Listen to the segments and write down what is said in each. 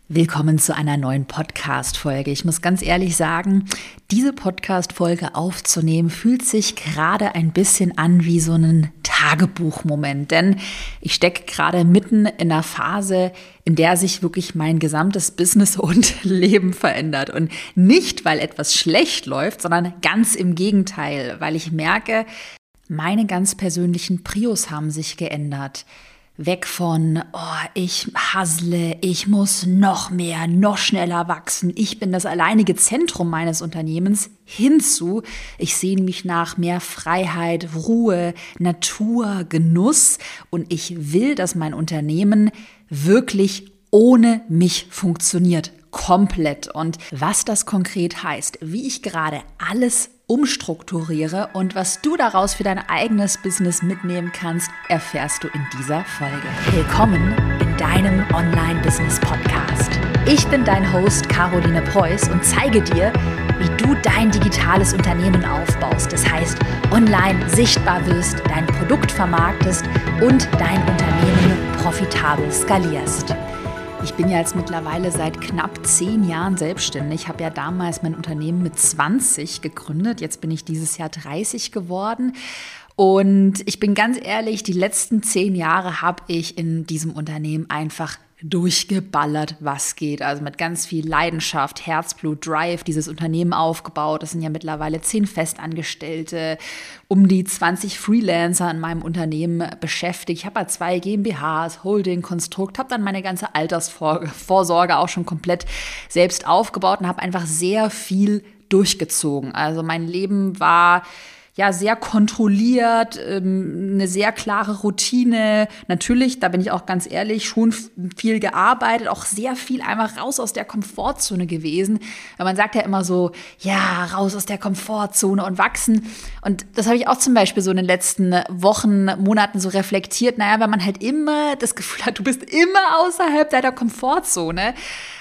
Willkommen zu einer neuen Podcast-Folge. Ich muss ganz ehrlich sagen, diese Podcast-Folge aufzunehmen, fühlt sich gerade ein bisschen an wie so ein Tagebuchmoment. Denn ich stecke gerade mitten in einer Phase, in der sich wirklich mein gesamtes Business und Leben verändert. Und nicht, weil etwas schlecht läuft, sondern ganz im Gegenteil, weil ich merke, meine ganz persönlichen Prios haben sich geändert. Weg von, ich hustle, ich muss noch mehr, noch schneller wachsen, ich bin das alleinige Zentrum meines Unternehmens, hinzu, ich sehne mich nach mehr Freiheit, Ruhe, Natur, Genuss und ich will, dass mein Unternehmen wirklich ohne mich funktioniert. Komplett. Und was das konkret heißt, wie ich gerade alles umstrukturiere und was du daraus für dein eigenes Business mitnehmen kannst, erfährst du in dieser Folge. Willkommen in deinem Online-Business-Podcast. Ich bin dein Host Caroline Preuß und zeige dir, wie du dein digitales Unternehmen aufbaust. Das heißt, online sichtbar wirst, dein Produkt vermarktest und dein Unternehmen profitabel skalierst. Ich bin ja jetzt mittlerweile seit knapp 10 Jahren selbstständig. Ich habe ja damals mein Unternehmen mit 20 gegründet. Jetzt bin ich dieses Jahr 30 geworden. Und ich bin ganz ehrlich, die letzten 10 Jahre habe ich in diesem Unternehmen einfach durchgeballert, was geht. Also mit ganz viel Leidenschaft, Herzblut, Drive dieses Unternehmen aufgebaut. Das sind ja mittlerweile 10 Festangestellte, um die 20 Freelancer in meinem Unternehmen beschäftigt. Ich habe halt 2 GmbHs, Holding-Konstrukt, habe dann meine ganze Altersvorsorge auch schon komplett selbst aufgebaut und habe einfach sehr viel durchgezogen. Also mein Leben war ja sehr kontrolliert, eine sehr klare Routine. Natürlich, da bin ich auch ganz ehrlich, schon viel gearbeitet, auch sehr viel einfach raus aus der Komfortzone gewesen. Weil man sagt ja immer so, ja, raus aus der Komfortzone und wachsen. Und das habe ich auch zum Beispiel so in den letzten Wochen, Monaten so reflektiert. Naja, weil man halt immer das Gefühl hat, du bist immer außerhalb deiner Komfortzone.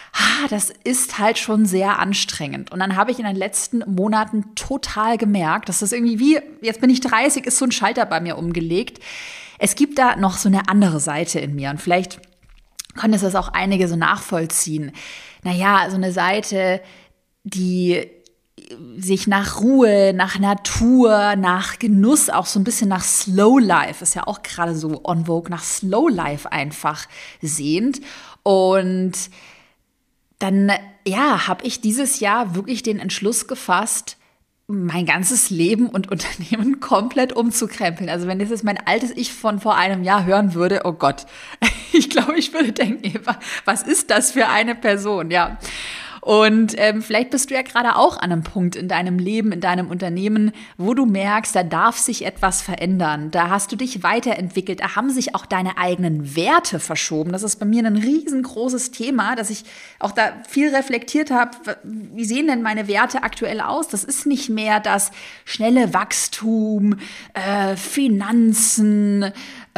Das ist halt schon sehr anstrengend. Und dann habe ich in den letzten Monaten total gemerkt, dass das irgendwie wie, jetzt bin ich 30, ist so ein Schalter bei mir umgelegt. Es gibt da noch so eine andere Seite in mir und vielleicht können das auch einige so nachvollziehen. Naja, so eine Seite, die sich nach Ruhe, nach Natur, nach Genuss, auch so ein bisschen nach Slow Life, ist ja auch gerade so en vogue, nach Slow Life einfach sehnt. Und dann, ja, habe ich dieses Jahr wirklich den Entschluss gefasst, mein ganzes Leben und Unternehmen komplett umzukrempeln. Also wenn das jetzt mein altes Ich von vor einem Jahr hören würde, oh Gott, ich glaube, ich würde denken, Eva, was ist das für eine Person, ja. Und vielleicht bist du ja gerade auch an einem Punkt in deinem Leben, in deinem Unternehmen, wo du merkst, da darf sich etwas verändern. Da hast du dich weiterentwickelt, da haben sich auch deine eigenen Werte verschoben. Das ist bei mir ein riesengroßes Thema, dass ich auch da viel reflektiert habe. Wie sehen denn meine Werte aktuell aus? Das ist nicht mehr das schnelle Wachstum, Finanzen,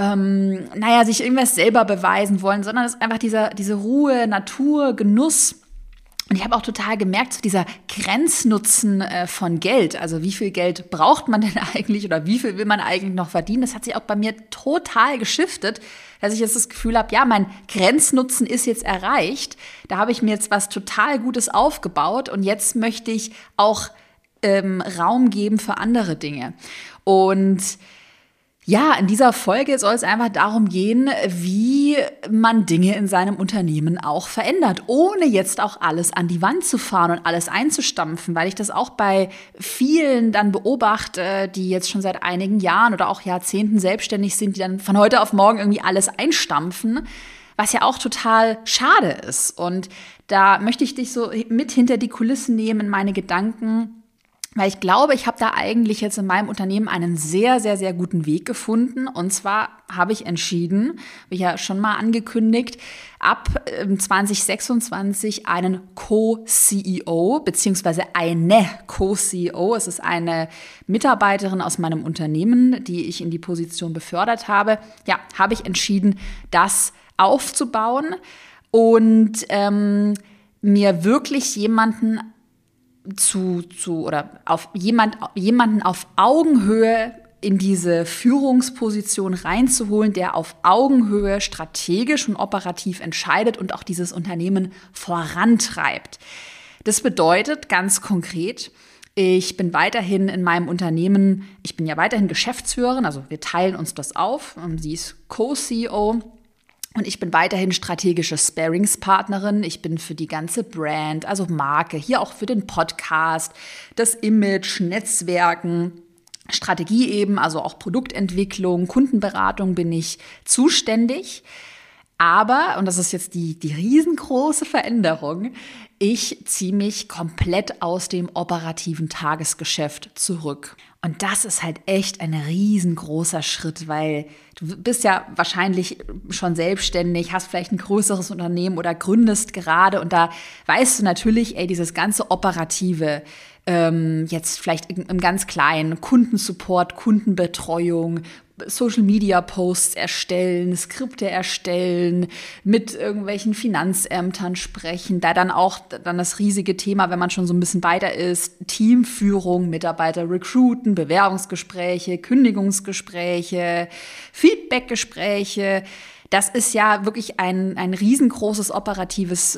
sich irgendwas selber beweisen wollen, sondern es ist einfach diese Ruhe, Natur, Genuss. Und ich habe auch total gemerkt, so dieser Grenznutzen von Geld, also wie viel Geld braucht man denn eigentlich oder wie viel will man eigentlich noch verdienen, das hat sich auch bei mir total geschiftet, dass ich jetzt das Gefühl habe, ja, mein Grenznutzen ist jetzt erreicht, da habe ich mir jetzt was total Gutes aufgebaut und jetzt möchte ich auch Raum geben für andere Dinge. Und ja, in dieser Folge soll es einfach darum gehen, wie man Dinge in seinem Unternehmen auch verändert, ohne jetzt auch alles an die Wand zu fahren und alles einzustampfen, weil ich das auch bei vielen dann beobachte, die jetzt schon seit einigen Jahren oder auch Jahrzehnten selbstständig sind, die dann von heute auf morgen irgendwie alles einstampfen, was ja auch total schade ist. Und da möchte ich dich so mit hinter die Kulissen nehmen in meine Gedanken, weil ich glaube, ich habe da eigentlich jetzt in meinem Unternehmen einen sehr, sehr, sehr guten Weg gefunden. Und zwar habe ich entschieden, wie ja schon mal angekündigt, ab 2026 einen Co-CEO beziehungsweise eine Co-CEO. Es ist eine Mitarbeiterin aus meinem Unternehmen, die ich in die Position befördert habe. Ja, habe ich entschieden, das aufzubauen und mir wirklich jemanden oder auf jemanden auf Augenhöhe in diese Führungsposition reinzuholen, der auf Augenhöhe strategisch und operativ entscheidet und auch dieses Unternehmen vorantreibt. Das bedeutet ganz konkret, ich bin weiterhin in meinem Unternehmen, ich bin ja weiterhin Geschäftsführerin, also wir teilen uns das auf. Sie ist Co-CEO und ich bin weiterhin strategische Sparringspartnerin. Ich bin für die ganze Brand, also Marke, hier auch für den Podcast, das Image, Netzwerken, Strategie eben, also auch Produktentwicklung, Kundenberatung bin ich zuständig. Aber, und das ist jetzt die riesengroße Veränderung, ich ziehe mich komplett aus dem operativen Tagesgeschäft zurück. Und das ist halt echt ein riesengroßer Schritt, weil du bist ja wahrscheinlich schon selbstständig, hast vielleicht ein größeres Unternehmen oder gründest gerade und da weißt du natürlich, dieses ganze Operative, jetzt vielleicht im ganz kleinen Kundensupport, Kundenbetreuung, Social-Media-Posts erstellen, Skripte erstellen, mit irgendwelchen Finanzämtern sprechen, da dann auch das riesige Thema, wenn man schon so ein bisschen weiter ist, Teamführung, Mitarbeiter recruiten, Bewerbungsgespräche, Kündigungsgespräche, Feedbackgespräche. Das ist ja wirklich ein riesengroßes operatives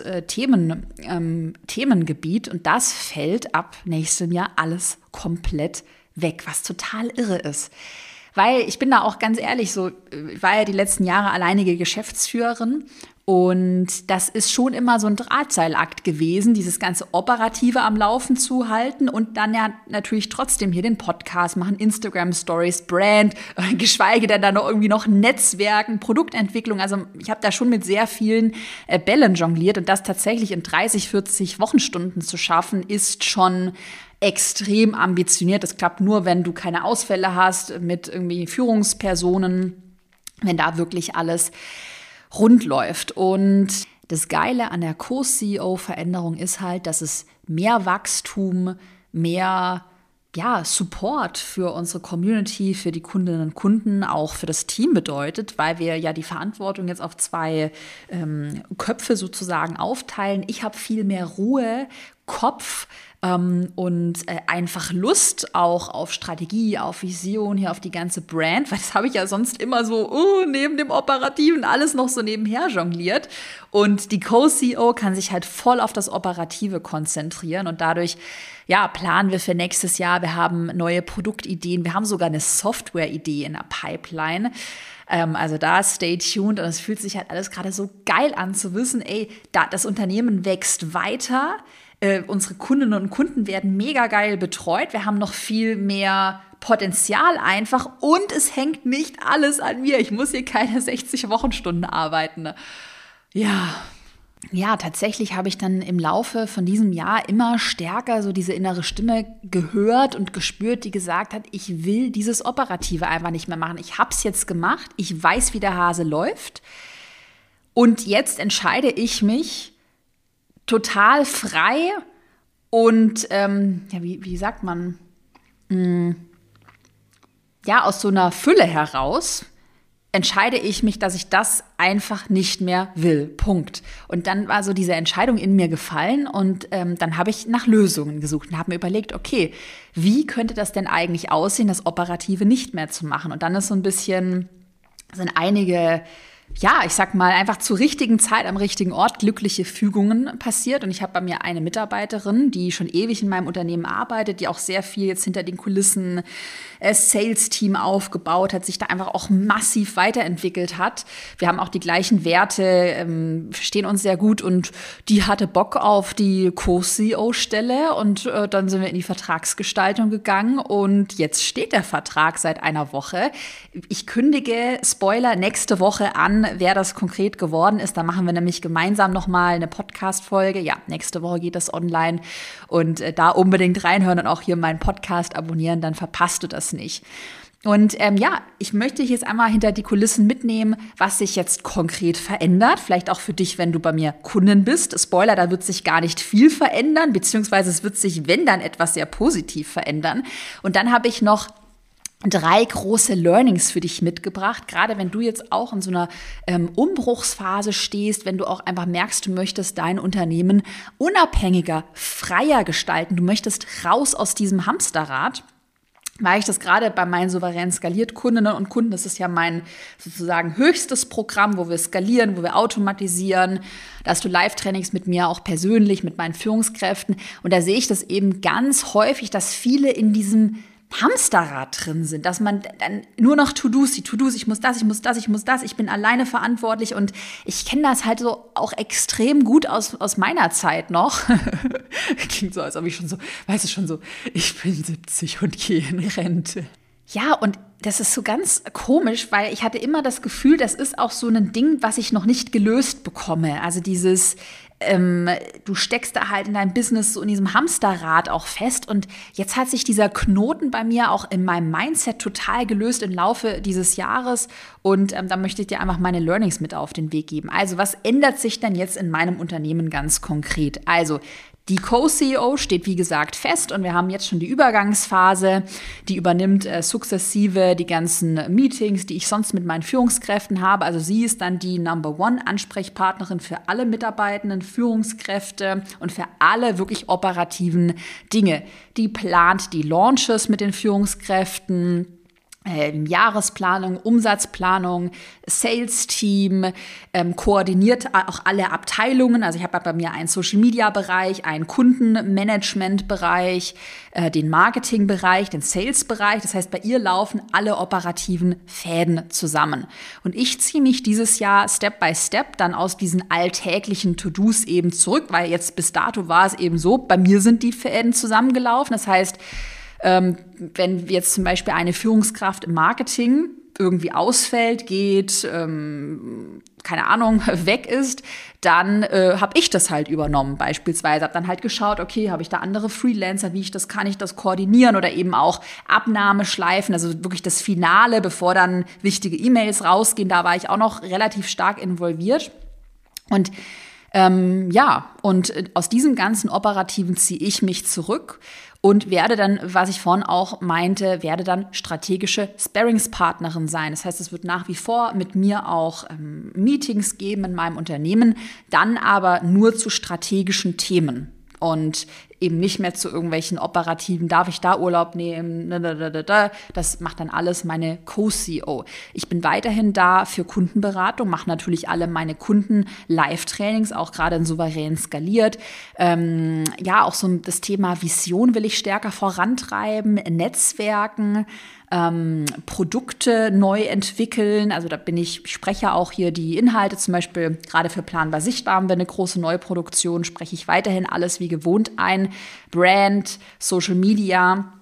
Themengebiet und das fällt ab nächstem Jahr alles komplett weg, was total irre ist. Weil ich bin da auch ganz ehrlich, ich war ja die letzten Jahre alleinige Geschäftsführerin und das ist schon immer so ein Drahtseilakt gewesen, dieses ganze Operative am Laufen zu halten und dann ja natürlich trotzdem hier den Podcast machen, Instagram-Stories, Brand, geschweige denn dann noch irgendwie noch Netzwerken, Produktentwicklung. Also ich habe da schon mit sehr vielen Bällen jongliert und das tatsächlich in 30, 40 Wochenstunden zu schaffen, ist schon extrem ambitioniert. Das klappt nur, wenn du keine Ausfälle hast mit irgendwie Führungspersonen, wenn da wirklich alles rund läuft. Und das Geile an der Co-CEO-Veränderung ist halt, dass es mehr Wachstum, mehr Support für unsere Community, für die Kundinnen und Kunden, auch für das Team bedeutet, weil wir ja die Verantwortung jetzt auf 2 Köpfe sozusagen aufteilen. Ich habe viel mehr Ruhe, Kopf und einfach Lust auch auf Strategie, auf Vision, hier auf die ganze Brand, weil das habe ich ja sonst immer so neben dem Operativen alles noch so nebenher jongliert. Und die Co-CEO kann sich halt voll auf das Operative konzentrieren und dadurch planen wir für nächstes Jahr. Wir haben neue Produktideen, wir haben sogar eine Software-Idee in der Pipeline. Also da stay tuned und es fühlt sich halt alles gerade so geil an zu wissen, das Unternehmen wächst weiter. Unsere Kundinnen und Kunden werden mega geil betreut. Wir haben noch viel mehr Potenzial einfach und es hängt nicht alles an mir. Ich muss hier keine 60 Wochenstunden arbeiten. Ja, tatsächlich habe ich dann im Laufe von diesem Jahr immer stärker so diese innere Stimme gehört und gespürt, die gesagt hat, ich will dieses Operative einfach nicht mehr machen. Ich habe es jetzt gemacht, ich weiß, wie der Hase läuft und jetzt entscheide ich mich total frei und, wie sagt man, aus so einer Fülle heraus entscheide ich mich, dass ich das einfach nicht mehr will. Punkt. Und dann war so diese Entscheidung in mir gefallen und dann habe ich nach Lösungen gesucht und habe mir überlegt, okay, wie könnte das denn eigentlich aussehen, das Operative nicht mehr zu machen? Und dann sind einige ich sag mal, einfach zur richtigen Zeit am richtigen Ort glückliche Fügungen passiert. Und ich habe bei mir eine Mitarbeiterin, die schon ewig in meinem Unternehmen arbeitet, die auch sehr viel jetzt hinter den Kulissen Sales-Team aufgebaut hat, sich da einfach auch massiv weiterentwickelt hat. Wir haben auch die gleichen Werte, verstehen uns sehr gut und die hatte Bock auf die Co-CEO-Stelle und dann sind wir in die Vertragsgestaltung gegangen und jetzt steht der Vertrag seit einer Woche. Ich kündige, Spoiler, nächste Woche an, wer das konkret geworden ist. Da machen wir nämlich gemeinsam nochmal eine Podcast-Folge. Ja, nächste Woche geht das online und da unbedingt reinhören und auch hier meinen Podcast abonnieren, dann verpasst du das nicht. Und ich möchte dich jetzt einmal hinter die Kulissen mitnehmen, was sich jetzt konkret verändert. Vielleicht auch für dich, wenn du bei mir Kundin bist. Spoiler, da wird sich gar nicht viel verändern, beziehungsweise es wird sich, wenn dann, etwas sehr positiv verändern. Und dann habe ich noch 3 große Learnings für dich mitgebracht, gerade wenn du jetzt auch in so einer Umbruchsphase stehst, wenn du auch einfach merkst, du möchtest dein Unternehmen unabhängiger, freier gestalten, du möchtest raus aus diesem Hamsterrad, weil ich das gerade bei meinen souverän skaliert Kundinnen und Kunden, das ist ja mein sozusagen höchstes Programm, wo wir skalieren, wo wir automatisieren. Da hast du Live-Trainings mit mir, auch persönlich, mit meinen Führungskräften. Und da sehe ich das eben ganz häufig, dass viele in diesem Hamsterrad drin sind, dass man dann nur noch To-Dos, ich muss das, ich bin alleine verantwortlich und ich kenne das halt so auch extrem gut aus meiner Zeit noch. Klingt so, als ob ich schon so, ich bin 70 und gehe in Rente. Ja, und das ist so ganz komisch, weil ich hatte immer das Gefühl, das ist auch so ein Ding, was ich noch nicht gelöst bekomme. Also dieses, du steckst da halt in deinem Business so in diesem Hamsterrad auch fest. Und jetzt hat sich dieser Knoten bei mir auch in meinem Mindset total gelöst im Laufe dieses Jahres. Und da möchte ich dir einfach meine Learnings mit auf den Weg geben. Also was ändert sich denn jetzt in meinem Unternehmen ganz konkret? Also die Co-CEO steht, wie gesagt, fest und wir haben jetzt schon die Übergangsphase, die übernimmt sukzessive die ganzen Meetings, die ich sonst mit meinen Führungskräften habe. Also sie ist dann die Number-One-Ansprechpartnerin für alle Mitarbeitenden, Führungskräfte und für alle wirklich operativen Dinge. Die plant die Launches mit den Führungskräften, Jahresplanung, Umsatzplanung, Sales-Team, koordiniert auch alle Abteilungen. Also ich habe bei mir einen Social-Media-Bereich, einen Kundenmanagement-Bereich, den Marketing-Bereich, den Sales-Bereich. Das heißt, bei ihr laufen alle operativen Fäden zusammen. Und ich ziehe mich dieses Jahr Step by Step dann aus diesen alltäglichen To-Dos eben zurück, weil jetzt bis dato war es eben so, bei mir sind die Fäden zusammengelaufen. Das heißt, wenn jetzt zum Beispiel eine Führungskraft im Marketing irgendwie ausfällt, geht, keine Ahnung, weg ist, dann habe ich das halt übernommen beispielsweise. Habe dann halt geschaut, okay, habe ich da andere Freelancer, kann ich das koordinieren oder eben auch Abnahmeschleifen, also wirklich das Finale, bevor dann wichtige E-Mails rausgehen, da war ich auch noch relativ stark involviert. Und und aus diesem ganzen Operativen ziehe ich mich zurück und werde dann, was ich vorhin auch meinte, werde dann strategische Sparringspartnerin sein. Das heißt, es wird nach wie vor mit mir auch Meetings geben in meinem Unternehmen, dann aber nur zu strategischen Themen. Und eben nicht mehr zu irgendwelchen operativen, darf ich da Urlaub nehmen, das macht dann alles meine Co-CEO. Ich bin weiterhin da für Kundenberatung, mache natürlich alle meine Kunden-Live-Trainings, auch gerade in souverän skaliert. Auch so das Thema Vision will ich stärker vorantreiben, Netzwerken, Produkte neu entwickeln. Also ich spreche auch hier die Inhalte, zum Beispiel gerade für Planbar Sichtbar haben wir eine große Neuproduktion, spreche ich weiterhin alles wie gewohnt ein. Brand, Social Media,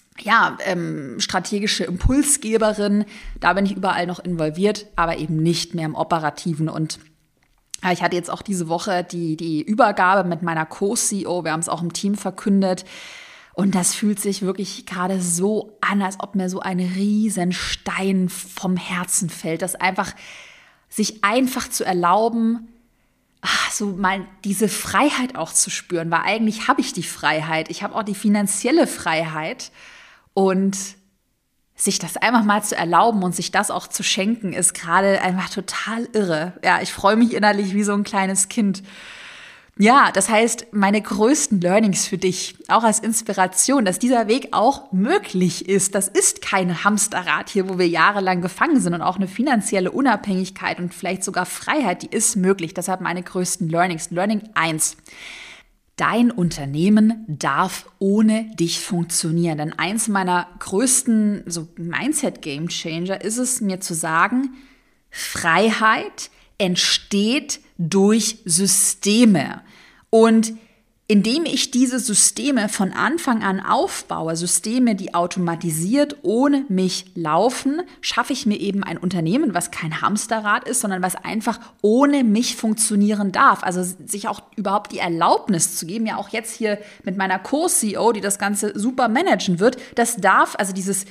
strategische Impulsgeberin, da bin ich überall noch involviert, aber eben nicht mehr im Operativen. Und ich hatte jetzt auch diese Woche die Übergabe mit meiner Co-CEO, wir haben es auch im Team verkündet. Und das fühlt sich wirklich gerade so an, als ob mir so ein Riesenstein vom Herzen fällt, das sich einfach zu erlauben, so mal diese Freiheit auch zu spüren, weil eigentlich habe ich die Freiheit, ich habe auch die finanzielle Freiheit und sich das einfach mal zu erlauben und sich das auch zu schenken, ist gerade einfach total irre. Ja, ich freue mich innerlich wie so ein kleines Kind. Ja, das heißt, meine größten Learnings für dich, auch als Inspiration, dass dieser Weg auch möglich ist. Das ist kein Hamsterrad hier, wo wir jahrelang gefangen sind und auch eine finanzielle Unabhängigkeit und vielleicht sogar Freiheit, die ist möglich. Deshalb meine größten Learnings. Learning 1. Dein Unternehmen darf ohne dich funktionieren. Denn eins meiner größten Mindset-Game-Changer ist es, mir zu sagen, Freiheit entsteht durch Systeme. Und indem ich diese Systeme von Anfang an aufbaue, Systeme, die automatisiert ohne mich laufen, schaffe ich mir eben ein Unternehmen, was kein Hamsterrad ist, sondern was einfach ohne mich funktionieren darf. Also sich auch überhaupt die Erlaubnis zu geben, ja auch jetzt hier mit meiner Co-CEO, die das Ganze super managen wird, das darf, also dieses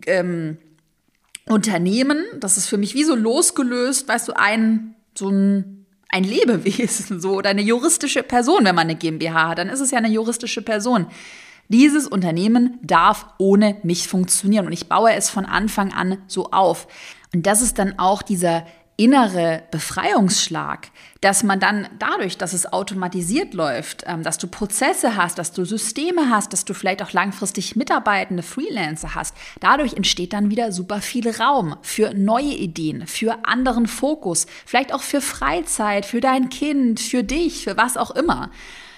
Unternehmen, das ist für mich wie so losgelöst, weißt du, ein Lebewesen oder eine juristische Person, wenn man eine GmbH hat, dann ist es ja eine juristische Person. Dieses Unternehmen darf ohne mich funktionieren und ich baue es von Anfang an so auf. Und das ist dann auch dieser innere Befreiungsschlag, dass man dann dadurch, dass es automatisiert läuft, dass du Prozesse hast, dass du Systeme hast, dass du vielleicht auch langfristig mitarbeitende Freelancer hast, dadurch entsteht dann wieder super viel Raum für neue Ideen, für anderen Fokus, vielleicht auch für Freizeit, für dein Kind, für dich, für was auch immer.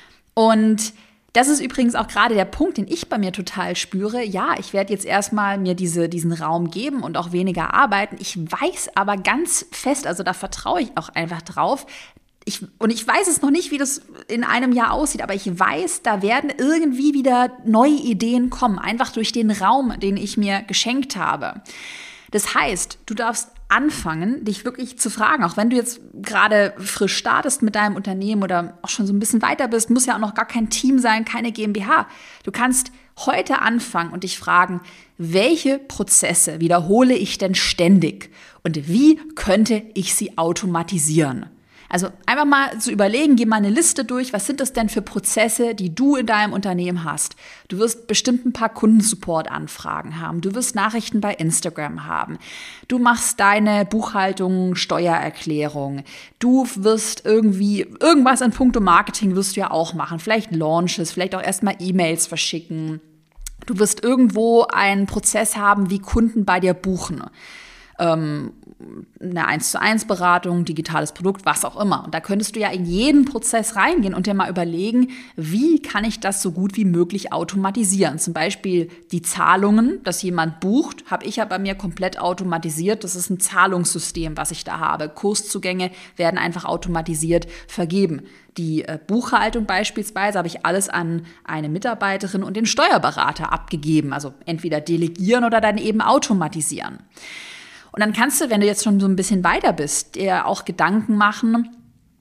Und das ist übrigens auch gerade der Punkt, den ich bei mir total spüre. Ja, ich werde jetzt erstmal mir diesen Raum geben und auch weniger arbeiten. Ich weiß aber ganz fest, also da vertraue ich auch einfach drauf. Ich weiß es noch nicht, wie das in einem Jahr aussieht, aber ich weiß, da werden irgendwie wieder neue Ideen kommen, einfach durch den Raum, den ich mir geschenkt habe. Das heißt, du darfst anfangen, dich wirklich zu fragen, auch wenn du jetzt gerade frisch startest mit deinem Unternehmen oder auch schon so ein bisschen weiter bist, muss ja auch noch gar kein Team sein, keine GmbH. Du kannst heute anfangen und dich fragen, welche Prozesse wiederhole ich denn ständig und wie könnte ich sie automatisieren? Also einfach mal zu überlegen, geh mal eine Liste durch, was sind das denn für Prozesse, die du in deinem Unternehmen hast? Du wirst bestimmt ein paar Kundensupport-Anfragen haben, du wirst Nachrichten bei Instagram haben, du machst deine Buchhaltung, Steuererklärung, du wirst irgendwas in puncto Marketing wirst du ja auch machen, vielleicht Launches, vielleicht auch erstmal E-Mails verschicken. Du wirst irgendwo einen Prozess haben, wie Kunden bei dir buchen. Eine 1:1 Beratung, digitales Produkt, was auch immer. Und da könntest du ja in jeden Prozess reingehen und dir mal überlegen, wie kann ich das so gut wie möglich automatisieren? Zum Beispiel die Zahlungen, dass jemand bucht, habe ich ja bei mir komplett automatisiert. Das ist ein Zahlungssystem, was ich da habe. Kurszugänge werden einfach automatisiert vergeben. Die Buchhaltung beispielsweise habe ich alles an eine Mitarbeiterin und den Steuerberater abgegeben. Also entweder delegieren oder dann eben automatisieren. Und dann kannst du, wenn du jetzt schon so ein bisschen weiter bist, dir auch Gedanken machen,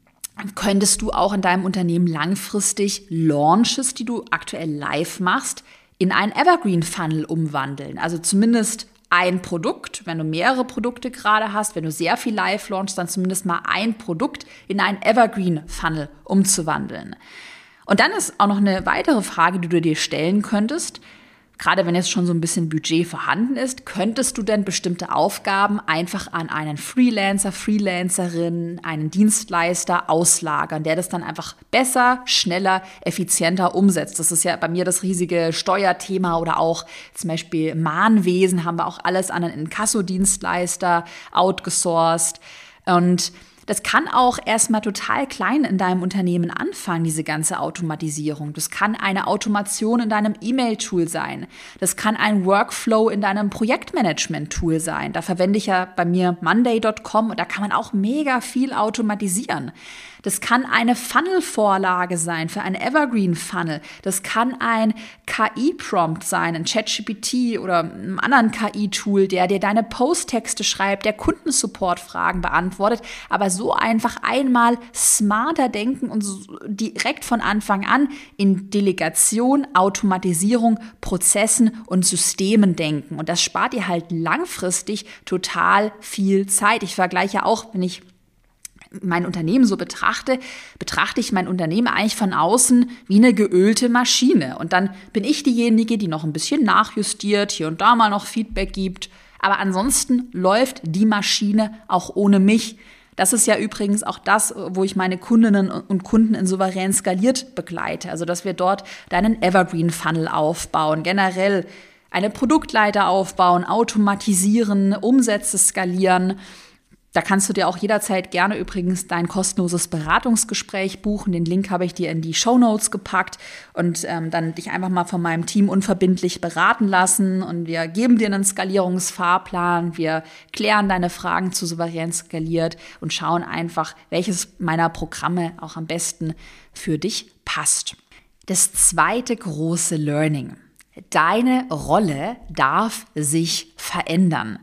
könntest du auch in deinem Unternehmen langfristig Launches, die du aktuell live machst, in einen Evergreen-Funnel umwandeln. Also zumindest ein Produkt, wenn du mehrere Produkte gerade hast, wenn du sehr viel live launchst, dann zumindest mal ein Produkt in einen Evergreen-Funnel umzuwandeln. Und dann ist auch noch eine weitere Frage, die du dir stellen könntest. Gerade wenn jetzt schon so ein bisschen Budget vorhanden ist, könntest du denn bestimmte Aufgaben einfach an einen Freelancer, Freelancerin, einen Dienstleister auslagern, der das dann einfach besser, schneller, effizienter umsetzt. Das ist ja bei mir das riesige Steuerthema oder auch zum Beispiel Mahnwesen haben wir auch alles an einen Inkasso-Dienstleister outgesourced. Und das kann auch erstmal total klein in deinem Unternehmen anfangen, diese ganze Automatisierung. Das kann eine Automation in deinem E-Mail-Tool sein. Das kann ein Workflow in deinem Projektmanagement-Tool sein. Da verwende ich ja bei mir monday.com und da kann man auch mega viel automatisieren. Das kann eine Funnel-Vorlage sein für einen Evergreen-Funnel. Das kann ein KI-Prompt sein, ein ChatGPT oder einem anderen KI-Tool, der dir deine Posttexte schreibt, der Kundensupport-Fragen beantwortet. Aber so einfach einmal smarter denken und so direkt von Anfang an in Delegation, Automatisierung, Prozessen und Systemen denken. Und das spart dir halt langfristig total viel Zeit. Ich vergleiche auch, wenn ich mein Unternehmen so betrachte ich mein Unternehmen eigentlich von außen wie eine geölte Maschine. Und dann bin ich diejenige, die noch ein bisschen nachjustiert, hier und da mal noch Feedback gibt. Aber ansonsten läuft die Maschine auch ohne mich. Das ist ja übrigens auch das, wo ich meine Kundinnen und Kunden in Souverän skaliert begleite. Also, dass wir dort deinen Evergreen-Funnel aufbauen, generell eine Produktleiter aufbauen, automatisieren, Umsätze skalieren. Da kannst du dir auch jederzeit gerne übrigens dein kostenloses Beratungsgespräch buchen. Den Link habe ich dir in die Shownotes gepackt und dann dich einfach mal von meinem Team unverbindlich beraten lassen. Und wir geben dir einen Skalierungsfahrplan. Wir klären deine Fragen zu Souverän skaliert und schauen einfach, welches meiner Programme auch am besten für dich passt. Das zweite große Learning. Deine Rolle darf sich verändern.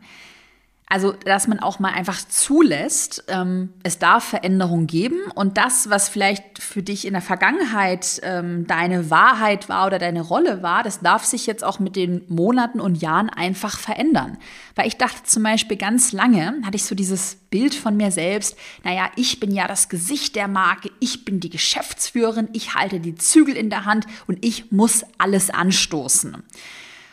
Also, dass man auch mal einfach zulässt, es darf Veränderungen geben und das, was vielleicht für dich in der Vergangenheit deine Wahrheit war oder deine Rolle war, das darf sich jetzt auch mit den Monaten und Jahren einfach verändern. Weil ich dachte zum Beispiel ganz lange, hatte ich so dieses Bild von mir selbst, naja, ich bin ja das Gesicht der Marke, ich bin die Geschäftsführerin, ich halte die Zügel in der Hand und ich muss alles anstoßen.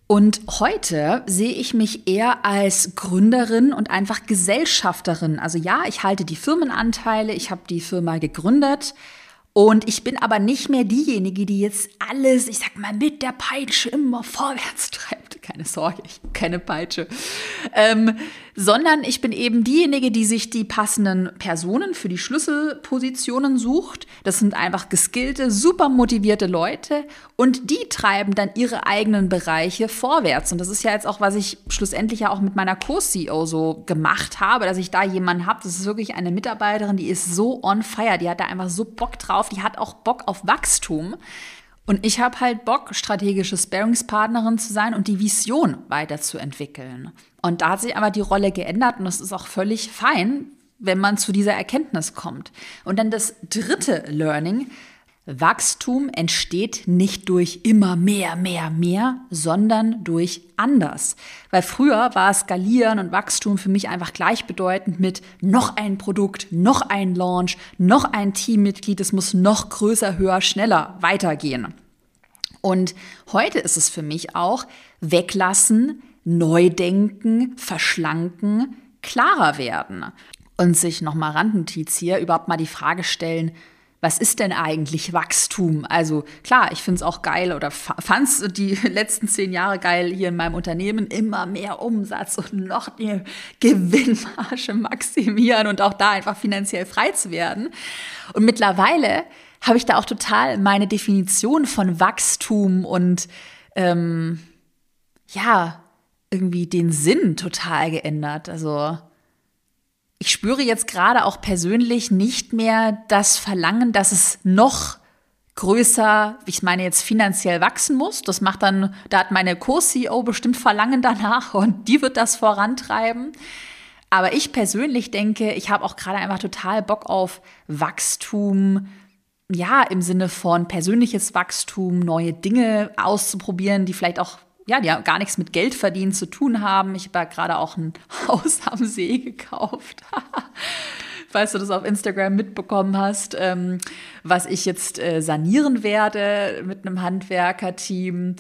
Und heute sehe ich mich eher als Gründerin und einfach Gesellschafterin. Also ja, ich halte die Firmenanteile, ich habe die Firma gegründet und ich bin aber nicht mehr diejenige, die jetzt alles, ich sag mal, mit der Peitsche immer vorwärts treibt. Keine Sorge, ich habe keine Peitsche. Sondern ich bin eben diejenige, die sich die passenden Personen für die Schlüsselpositionen sucht. Das sind einfach geskillte, super motivierte Leute und die treiben dann ihre eigenen Bereiche vorwärts. Und das ist ja jetzt auch, was ich schlussendlich ja auch mit meiner Co-CEO so gemacht habe, dass ich da jemanden habe, das ist wirklich eine Mitarbeiterin, die ist so on fire, die hat da einfach so Bock drauf, die hat auch Bock auf Wachstum. Und ich habe halt Bock, strategische Sparringspartnerin zu sein und die Vision weiterzuentwickeln. Und da hat sich aber die Rolle geändert und das ist auch völlig fein, wenn man zu dieser Erkenntnis kommt. Und dann das dritte Learning: Wachstum entsteht nicht durch immer mehr, sondern durch anders. Weil früher war Skalieren und Wachstum für mich einfach gleichbedeutend mit noch ein Produkt, noch ein Launch, noch ein Teammitglied, es muss noch größer, höher, schneller weitergehen. Und heute ist es für mich auch weglassen, neu denken, verschlanken, klarer werden. Und sich nochmal Randnotiz hier, überhaupt mal die Frage stellen: Was ist denn eigentlich Wachstum? Also klar, ich finde es auch geil oder fand es die letzten 10 Jahre geil hier in meinem Unternehmen, immer mehr Umsatz und noch die Gewinnmarge maximieren und auch da einfach finanziell frei zu werden. Und mittlerweile habe ich da auch total meine Definition von Wachstum und irgendwie den Sinn total geändert. Also ich spüre jetzt gerade auch persönlich nicht mehr das Verlangen, dass es noch größer, ich meine jetzt finanziell wachsen muss. Das macht dann, da hat meine Co-CEO bestimmt Verlangen danach und die wird das vorantreiben. Aber ich persönlich denke, ich habe auch gerade einfach total Bock auf Wachstum, ja, im Sinne von persönliches Wachstum, neue Dinge auszuprobieren, die vielleicht auch die ja gar nichts mit Geldverdienen zu tun haben. Ich habe ja gerade auch ein Haus am See gekauft. Falls du das auf Instagram mitbekommen hast, was ich jetzt sanieren werde mit einem Handwerkerteam.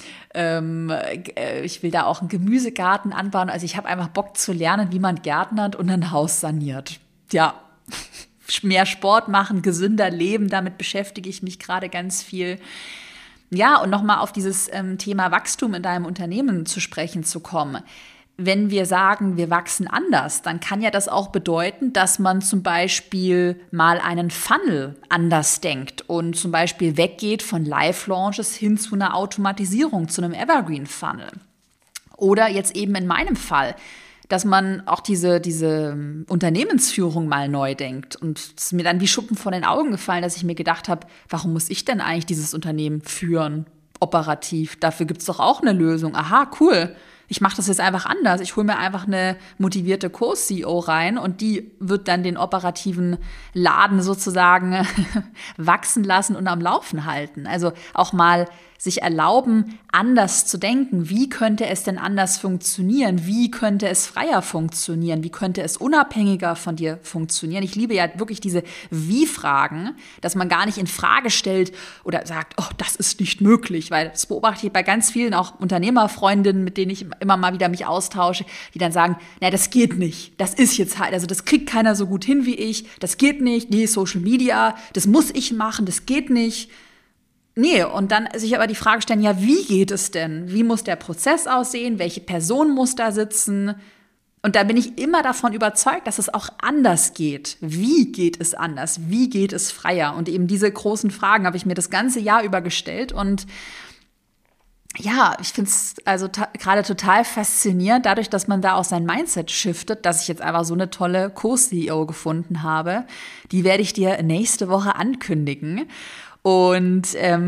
Ich will da auch einen Gemüsegarten anbauen. Also ich habe einfach Bock zu lernen, wie man gärtnert und ein Haus saniert. Ja, mehr Sport machen, gesünder leben, damit beschäftige ich mich gerade ganz viel. Ja, und nochmal auf dieses Thema Wachstum in deinem Unternehmen zu sprechen zu kommen. Wenn wir sagen, wir wachsen anders, dann kann ja das auch bedeuten, dass man zum Beispiel mal einen Funnel anders denkt und zum Beispiel weggeht von Live-Launches hin zu einer Automatisierung, zu einem Evergreen-Funnel. Oder jetzt eben in meinem Fall, dass man auch diese Unternehmensführung mal neu denkt. Und es ist mir dann wie Schuppen von den Augen gefallen, dass ich mir gedacht habe, warum muss ich denn eigentlich dieses Unternehmen führen, operativ? Dafür gibt es doch auch eine Lösung. Aha, cool. Ich mache das jetzt einfach anders. Ich hole mir einfach eine motivierte Co-CEO rein und die wird dann den operativen Laden sozusagen wachsen lassen und am Laufen halten. Also auch mal sich erlauben, anders zu denken. Wie könnte es denn anders funktionieren? Wie könnte es freier funktionieren? Wie könnte es unabhängiger von dir funktionieren? Ich liebe ja wirklich diese Wie-Fragen, dass man gar nicht in Frage stellt oder sagt, oh, das ist nicht möglich, weil das beobachte ich bei ganz vielen auch Unternehmerfreundinnen, mit denen ich immer mal wieder mich austausche, die dann sagen, na, das geht nicht. Das ist jetzt halt, also das kriegt keiner so gut hin wie ich. Das geht nicht. Nee, Social Media, das muss ich machen, das geht nicht. Nee, und dann sich aber die Frage stellen, ja, wie geht es denn? Wie muss der Prozess aussehen? Welche Person muss da sitzen? Und da bin ich immer davon überzeugt, dass es auch anders geht. Wie geht es anders? Wie geht es freier? Und eben diese großen Fragen habe ich mir das ganze Jahr über gestellt. Und ja, ich finde es also gerade total faszinierend, dadurch, dass man da auch sein Mindset shiftet, dass ich jetzt einfach so eine tolle Co-CEO gefunden habe. Die werde ich dir nächste Woche ankündigen. Und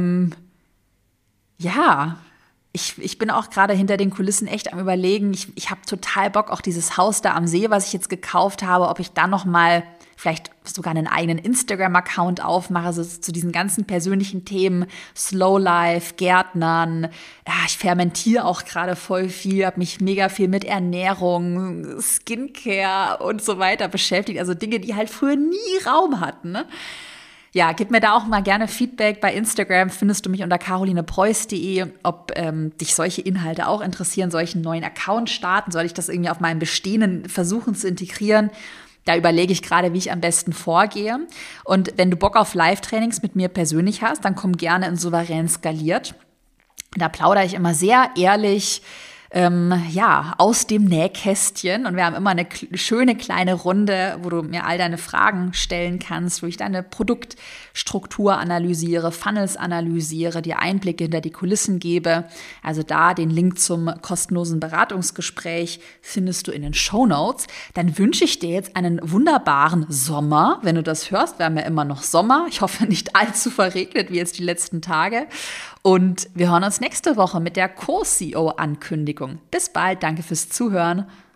ich bin auch gerade hinter den Kulissen echt am Überlegen. Ich habe total Bock, auch dieses Haus da am See, was ich jetzt gekauft habe, ob ich da noch mal vielleicht sogar einen eigenen Instagram-Account aufmache, so zu diesen ganzen persönlichen Themen, Slow Life, Gärtnern. Ja, ich fermentiere auch gerade voll viel, habe mich mega viel mit Ernährung, Skincare und so weiter beschäftigt. Also Dinge, die halt früher nie Raum hatten, ne? Ja, gib mir da auch mal gerne Feedback. Bei Instagram findest du mich unter carolinepreuß.de, ob dich solche Inhalte auch interessieren. Soll ich einen neuen Account starten? Soll ich das irgendwie auf meinem bestehenden versuchen zu integrieren? Da überlege ich gerade, wie ich am besten vorgehe. Und wenn du Bock auf Live-Trainings mit mir persönlich hast, dann komm gerne in Souverän skaliert. Da plaudere ich immer sehr ehrlich aus dem Nähkästchen. Und wir haben immer eine schöne kleine Runde, wo du mir all deine Fragen stellen kannst, wo ich deine Produktstruktur analysiere, Funnels analysiere, dir Einblicke hinter die Kulissen gebe. Also da den Link zum kostenlosen Beratungsgespräch findest du in den Shownotes. Dann wünsche ich dir jetzt einen wunderbaren Sommer. Wenn du das hörst, wir haben ja immer noch Sommer. Ich hoffe, nicht allzu verregnet wie jetzt die letzten Tage. Und wir hören uns nächste Woche mit der Co-CEO-Ankündigung. Bis bald, danke fürs Zuhören.